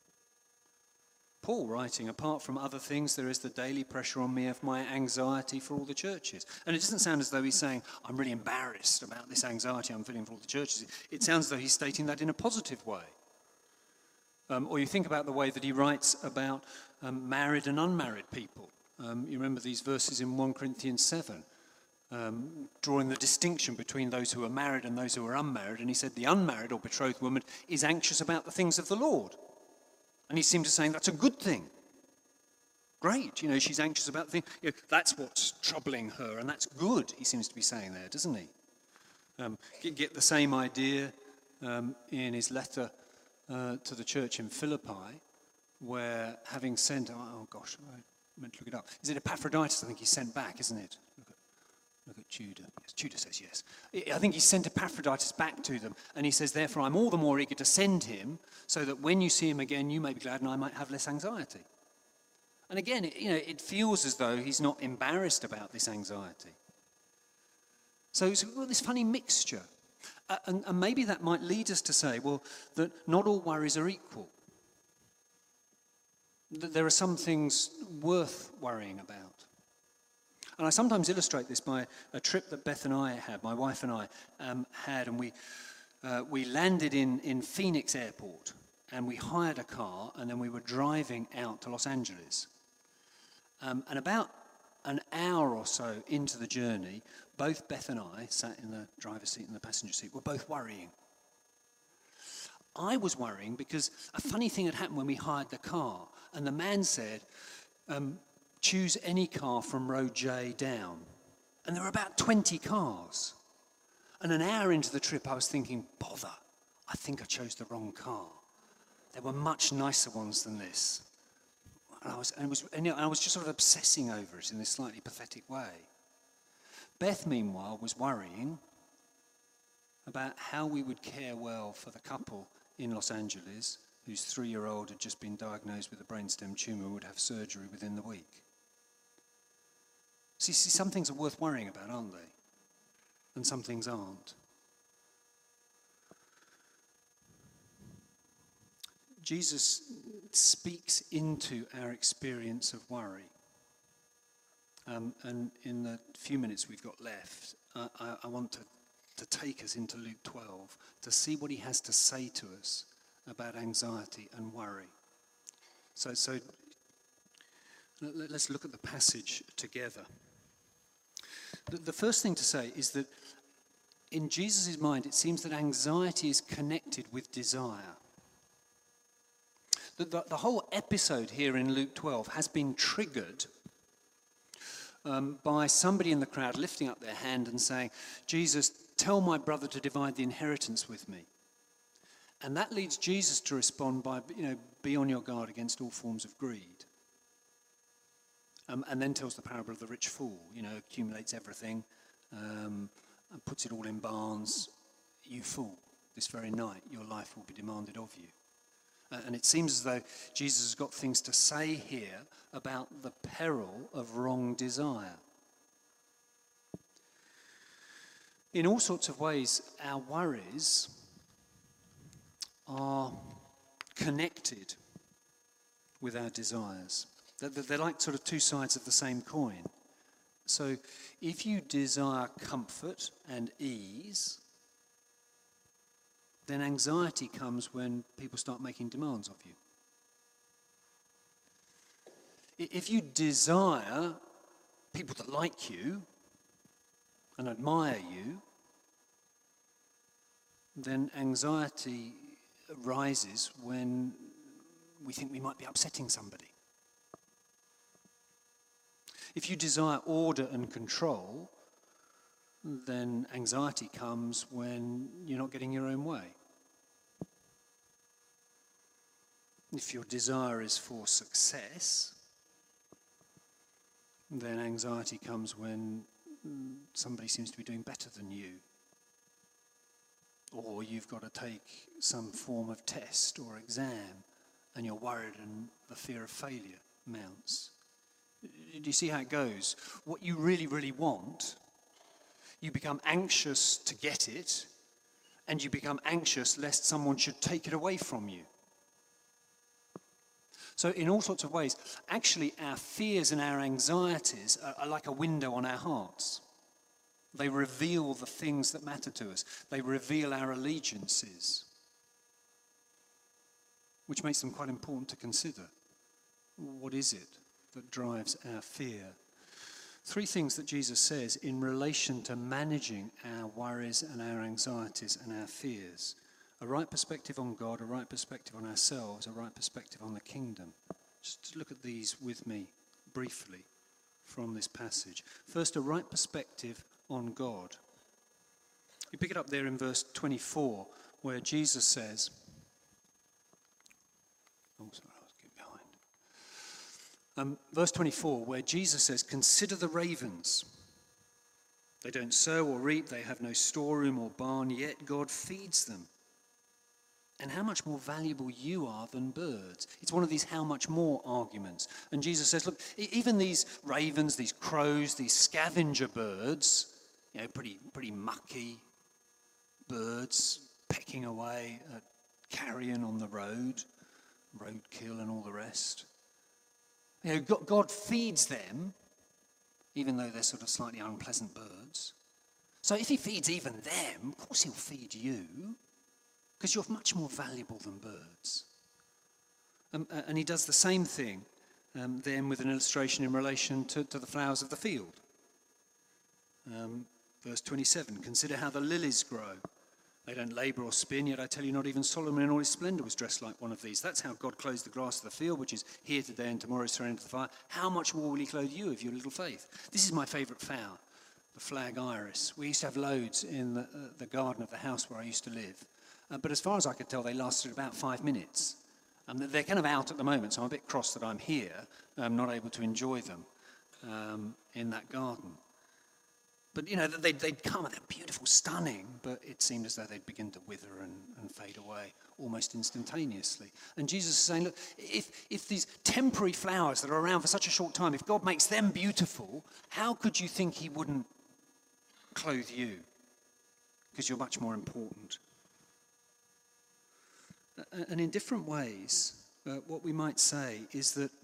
Paul writing, apart from other things, there is the daily pressure on me of my anxiety for all the churches. And it doesn't sound as though he's saying, I'm really embarrassed about this anxiety I'm feeling for all the churches. It sounds as though he's stating that in a positive way. Um, or you think about the way that he writes about um, married and unmarried people. Um, you remember these verses in First Corinthians seven, um, drawing the distinction between those who are married and those who are unmarried. And he said the unmarried or betrothed woman is anxious about the things of the Lord. And he seemed to saying that's a good thing. Great, you know, she's anxious about the thing. You know, that's what's troubling her, and that's good, he seems to be saying there, doesn't he? Um, get, get the same idea um, in his letter uh, to the church in Philippi, where having sent, oh, oh gosh, I meant to look it up. Is it Epaphroditus, I think he sent back, isn't it? Look at, look at Judah. Yes, Judah says yes. I think he sent Epaphroditus back to them, and he says, therefore, I'm all the more eager to send him, so that when you see him again, you may be glad and I might have less anxiety. And again, it, you know, it feels as though he's not embarrassed about this anxiety. So, so we've got this funny mixture. Uh, and, and maybe that might lead us to say, well, that not all worries are equal. That there are some things worth worrying about. And I sometimes illustrate this by a trip that Beth and I had, my wife and I um, had, and we uh, we landed in, in Phoenix Airport, and we hired a car, and then we were driving out to Los Angeles. Um, and about an hour or so into the journey, both Beth and I, sat in the driver's seat and the passenger seat, were both worrying. I was worrying because a funny thing had happened when we hired the car, and the man said, um, choose any car from row J down. And there were about twenty cars. And an hour into the trip, I was thinking, bother, I think I chose the wrong car. There were much nicer ones than this. And I was, and it was, and, you know, I was just sort of obsessing over it in this slightly pathetic way. Beth, meanwhile, was worrying about how we would care well for the couple in Los Angeles whose three-year-old had just been diagnosed with a brainstem tumour and would have surgery within the week. See, see, some things are worth worrying about, aren't they? And some things aren't. Jesus speaks into our experience of worry. Um, and in the few minutes we've got left, uh, I, I want to, to take us into Luke twelve to see what he has to say to us about anxiety and worry. So, so let, let's look at the passage together. The, the first thing to say is that in Jesus' mind, it seems that anxiety is connected with desire. The, the, the whole episode here in Luke twelve has been triggered um, by somebody in the crowd lifting up their hand and saying, Jesus, tell my brother to divide the inheritance with me. And that leads Jesus to respond by, you know, be on your guard against all forms of greed. Um, and then tells the parable of the rich fool, you know, accumulates everything um, and puts it all in barns. You fool, this very night your life will be demanded of you. Uh, and it seems as though Jesus has got things to say here about the peril of wrong desire. In all sorts of ways, our worries are connected with our desires. They're, they're like sort of two sides of the same coin. So if you desire comfort and ease, then anxiety comes when people start making demands of you. If you desire people that like you and admire you, then anxiety arises when we think we might be upsetting somebody. If you desire order and control, then anxiety comes when you're not getting your own way. If your desire is for success, then anxiety comes when somebody seems to be doing better than you. Or you've got to take some form of test or exam, and you're worried and the fear of failure mounts. Do you see how it goes? What you really, really want, you become anxious to get it, and you become anxious lest someone should take it away from you. So in all sorts of ways, actually our fears and our anxieties are, are like a window on our hearts. They reveal the things that matter to us. They reveal our allegiances, which makes them quite important to consider. What is it that drives our fear? Three things that Jesus says in relation to managing our worries and our anxieties and our fears. A right perspective on God, a right perspective on ourselves, a right perspective on the kingdom. Just look at these with me briefly from this passage. First, a right perspective on God. You pick it up there in verse twenty-four, where Jesus says, oh, sorry, I was getting behind. Um, verse twenty-four, where Jesus says, "Consider the ravens. They don't sow or reap, they have no storeroom or barn, yet God feeds them. And how much more valuable you are than birds." It's one of these how much more arguments. And Jesus says, look, even these ravens, these crows, these scavenger birds, you know, pretty, pretty mucky birds, pecking away at carrion on the road, roadkill and all the rest. You know, God feeds them, even though they're sort of slightly unpleasant birds. So if he feeds even them, of course he'll feed you, because you're much more valuable than birds. Um, and he does the same thing um, then with an illustration in relation to, to the flowers of the field. Um, verse twenty-seven, "Consider how the lilies grow. They don't labor or spin, yet I tell you, not even Solomon in all his splendor was dressed like one of these. That's how God clothes the grass of the field, which is here today and tomorrow is thrown into the fire. How much more will he clothe you of your little faith?" This is my favorite flower, the flag iris. We used to have loads in the, uh, the garden of the house where I used to live. Uh, but as far as I could tell, they lasted about five minutes. Um, they're kind of out at the moment, so I'm a bit cross that I'm here. I'm not able to enjoy them um, in that garden. But, you know, they'd, they'd come and they're beautiful, stunning, but it seemed as though they'd begin to wither and, and fade away almost instantaneously. And Jesus is saying, look, if, if these temporary flowers that are around for such a short time, if God makes them beautiful, how could you think he wouldn't clothe you? Because you're much more important. And in different ways, uh, what we might say is that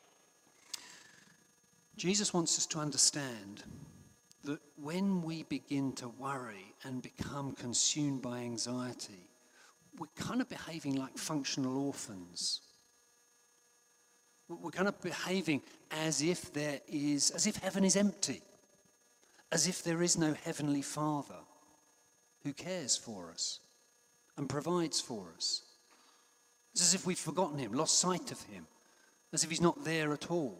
Jesus wants us to understand that when we begin to worry and become consumed by anxiety, we're kind of behaving like functional orphans. We're kind of behaving as if there is, as if heaven is empty, as if there is no heavenly Father who cares for us and provides for us. It's as if we've forgotten him, lost sight of him, as if he's not there at all.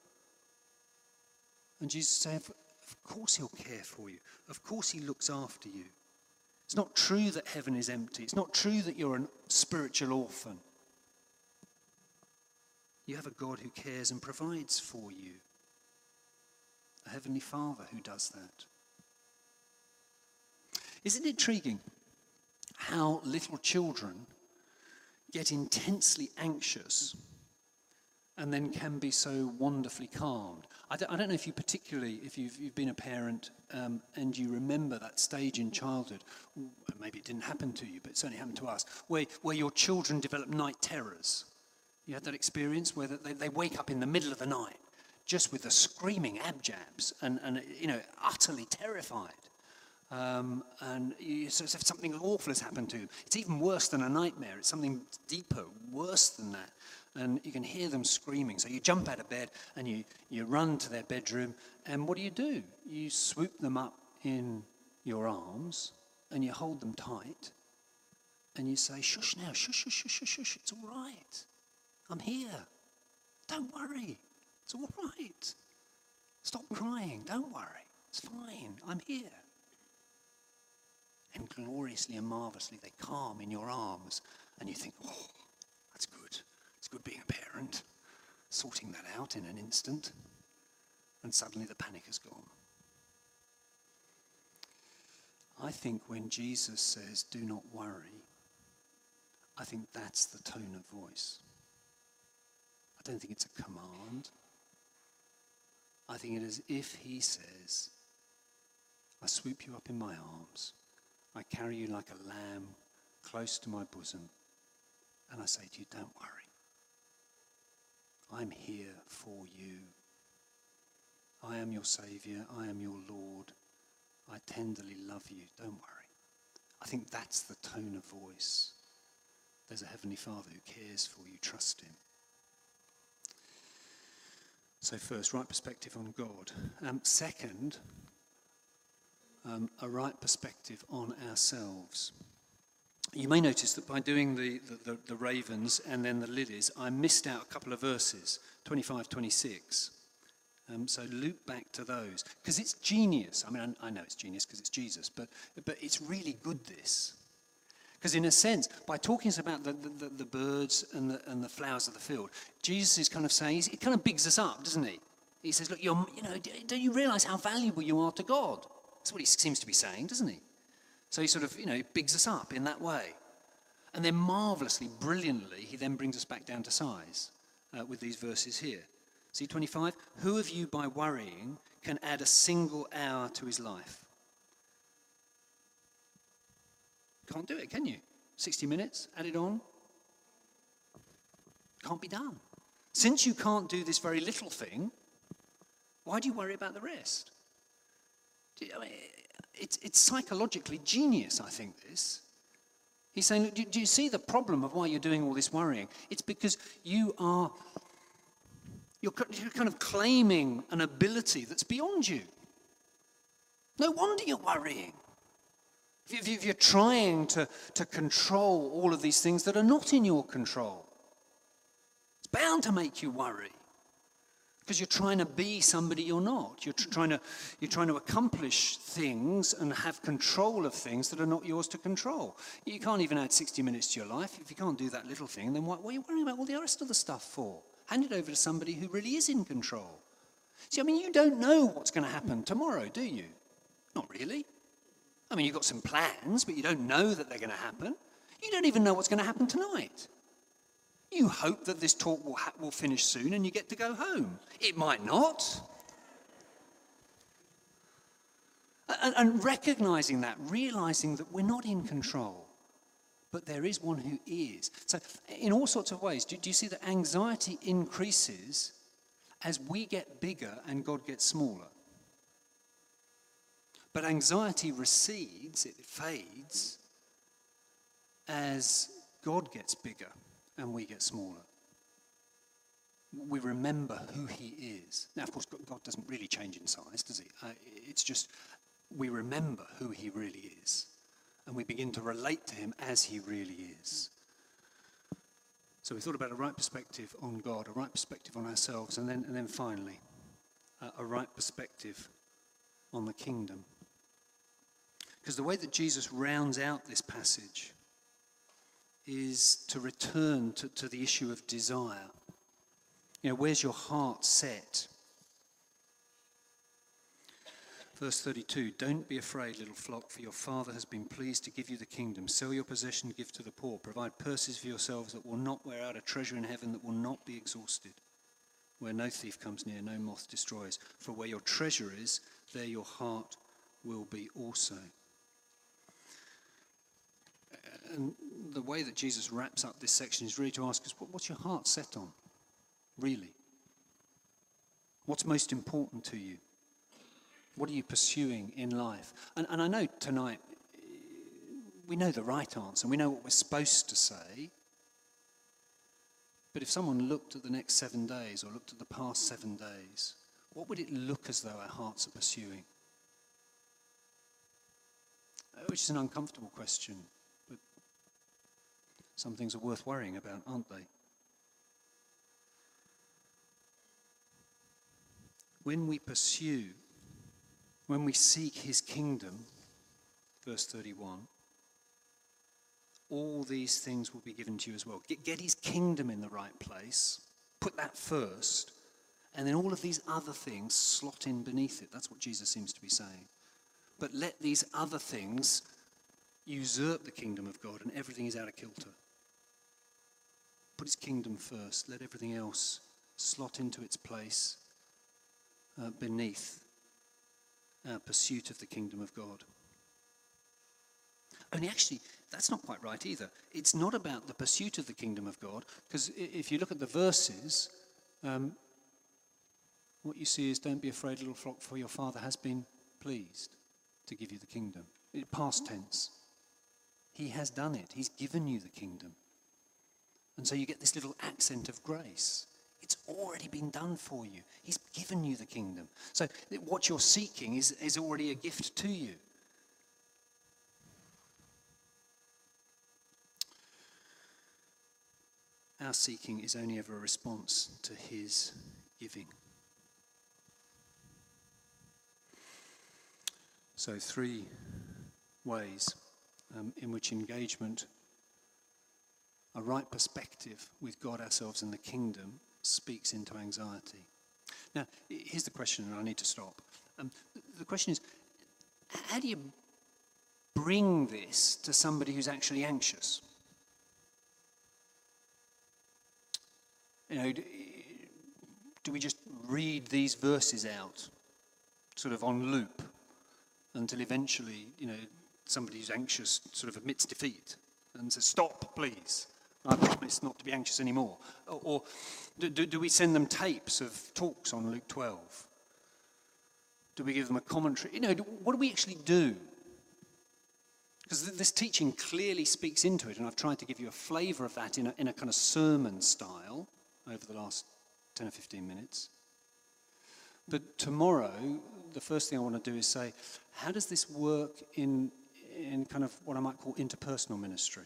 And Jesus is saying, of course he'll care for you. Of course he looks after you. It's not true that heaven is empty. It's not true that you're a spiritual orphan. You have a God who cares and provides for you. A heavenly Father who does that. Isn't it intriguing how little children get intensely anxious and then can be so wonderfully calmed. I don't, I don't know if you particularly, if you've, you've been a parent um, and you remember that stage in childhood, maybe it didn't happen to you, but it certainly happened to us, where, where your children develop night terrors. You had that experience where they, they wake up in the middle of the night just with the screaming abjabs and, and you know, utterly terrified. Um, and you, so as if something awful has happened to them. It's even worse than a nightmare. It's something deeper, worse than that. And you can hear them screaming. So you jump out of bed and you, you run to their bedroom. And what do you do? You swoop them up in your arms and you hold them tight. And you say, shush now, shush, shush, shush, shush, shush. It's all right. I'm here. Don't worry. It's all right. Stop crying. Don't worry. It's fine. I'm here. And gloriously and marvelously, they calm in your arms. And you think, oh, that's good. It's good being a parent. Sorting that out in an instant. And suddenly the panic has gone. I think when Jesus says, do not worry, I think that's the tone of voice. I don't think it's a command. I think it is if he says, I swoop you up in my arms, I carry you like a lamb close to my bosom, and I say to you, don't worry. I'm here for you. I am your Saviour. I am your Lord. I tenderly love you. Don't worry. I think that's the tone of voice. There's a Heavenly Father who cares for you. Trust him. So first, right perspective on God. Um, second, um, a right perspective on ourselves. You may notice that by doing the, the, the, the ravens and then the lilies, I missed out a couple of verses, twenty-five, twenty-six. Um, so loop back to those. Because it's genius. I mean, I, I know it's genius because it's Jesus, but, but it's really good, this. Because in a sense, by talking about the, the, the birds and the, and the flowers of the field, Jesus is kind of saying, he kind of bigs us up, doesn't he? He says, look, you're, you know, don't you realize how valuable you are to God? That's what he seems to be saying, doesn't he? So he sort of, you know, bigs us up in that way. And then marvelously, brilliantly, he then brings us back down to size uh, with these verses here. See twenty-five? Who of you by worrying can add a single hour to his life? Can't do it, can you? sixty minutes, add it on. Can't be done. Since you can't do this very little thing, why do you worry about the rest? Do you, I mean, it's, it's psychologically genius, I think, this. He's saying, look, do, do you see the problem of why you're doing all this worrying? It's because you are, you're, you're kind of claiming an ability that's beyond you. No wonder you're worrying. If, if you're trying to, to control all of these things that are not in your control, it's bound to make you worry. Because you're trying to be somebody you're not. You're trying to, you're trying to accomplish things and have control of things that are not yours to control. You can't even add sixty minutes to your life. If you can't do that little thing, then what, what are you worrying about all the rest of the stuff for? Hand it over to somebody who really is in control. See, I mean, you don't know what's going to happen tomorrow, do you? Not really. I mean, you've got some plans, but you don't know that they're going to happen. You don't even know what's going to happen tonight. You hope that this talk will, ha- will finish soon and you get to go home. It might not. And, and recognizing that, realizing that we're not in control, but there is one who is. So in all sorts of ways, do, do you see that anxiety increases as we get bigger and God gets smaller? But anxiety recedes, it fades, as God gets bigger and we get smaller. We remember who he is. Now, of course, God doesn't really change in size, does he? Uh, it's just we remember who he really is. And we begin to relate to him as he really is. So we thought about a right perspective on God, a right perspective on ourselves, and then, and then finally, uh, a right perspective on the kingdom. Because the way that Jesus rounds out this passage is to return to, to the issue of desire. You know, where's your heart set? Verse thirty-two, don't be afraid, little flock, for your Father has been pleased to give you the kingdom. Sell your possession, give to the poor. Provide purses for yourselves that will not wear out, a treasure in heaven that will not be exhausted. where no thief comes near, no moth destroys. For where your treasure is, there your heart will be also. And the way that Jesus wraps up this section is really to ask us, what's your heart set on, really? What's most important to you? What are you pursuing in life? And, and I know tonight, we know the right answer, we know what we're supposed to say. But if someone looked at the next seven days or looked at the past seven days, what would it look as though our hearts are pursuing? Which is an uncomfortable question, but some things are worth worrying about, aren't they? When we pursue, when we seek his kingdom, verse thirty-one, all these things will be given to you as well. Get, get his kingdom in the right place, put that first, and then all of these other things slot in beneath it. That's what Jesus seems to be saying. But let these other things usurp the kingdom of God and everything is out of kilter. Put his kingdom first. Let everything else slot into its place uh, beneath our pursuit of the kingdom of God. Only actually, that's not quite right either. It's not about the pursuit of the kingdom of God, because if you look at the verses, um, what you see is, don't be afraid, little flock, for your Father has been pleased to give you the kingdom. Past tense. He has done it. He's given you the kingdom. And so you get this little accent of grace. It's already been done for you. He's given you the kingdom. So what you're seeking is, is already a gift to you. Our seeking is only ever a response to his giving. So three ways um, in which engagement, a right perspective with God, ourselves, and the kingdom speaks into anxiety. Now, here's the question, and I need to stop. Um, the question is, how do you bring this to somebody who's actually anxious? You know, do we just read these verses out, sort of on loop, until eventually, you know, somebody who's anxious sort of admits defeat and says, stop, please. I promise not to be anxious anymore. Or, or do, do, do we send them tapes of talks on Luke twelve? Do we give them a commentary? You know, do, what do we actually do? Because th- this teaching clearly speaks into it, and I've tried to give you a flavour of that in a, in a kind of sermon style over the last ten or fifteen minutes. But tomorrow, the first thing I want to do is say, how does this work in, in kind of what I might call interpersonal ministry?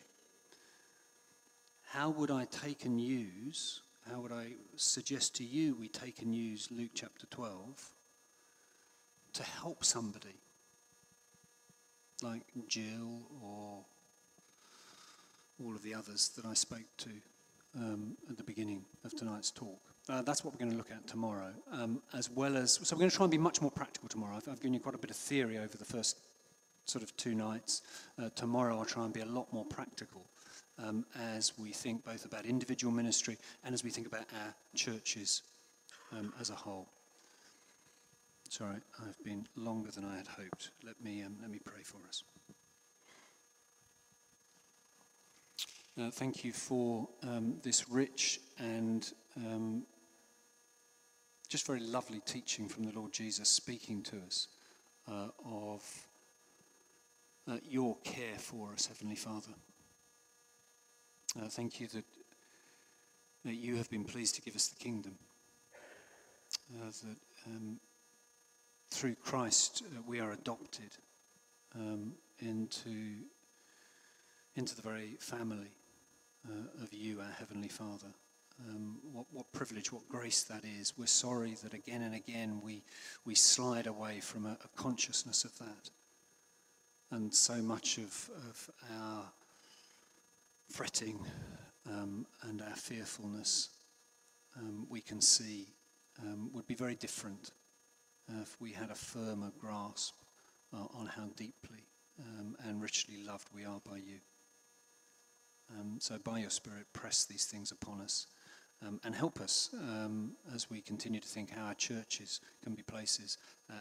How would I take and use, how would I suggest to you we take and use Luke chapter twelve to help somebody like Jill or all of the others that I spoke to um, at the beginning of tonight's talk? Uh, that's what we're going to look at tomorrow, um, as well as, so we're going to try and be much more practical tomorrow. I've, I've given you quite a bit of theory over the first sort of two nights. Uh, tomorrow I'll try and be a lot more practical um, as we think both about individual ministry and as we think about our churches um, as a whole. Sorry, I've been longer than I had hoped. Let me, um, let me pray for us. Uh, thank you for um, this rich and um, just very lovely teaching from the Lord Jesus, speaking to us uh, of uh, your care for us, Heavenly Father. Uh, thank you that, that you have been pleased to give us the kingdom. Uh, that um, through Christ uh, we are adopted um, into, into the very family uh, of you, our Heavenly Father. Um, what, what privilege, what grace that is. We're sorry that again and again we we slide away from a, a consciousness of that. And so much of, of our fretting um, and our fearfulness um, we can see um, would be very different uh, if we had a firmer grasp uh, on how deeply um, and richly loved we are by you. Um, so by your Spirit, press these things upon us. um, and help us um, as we continue to think how our churches can be places uh,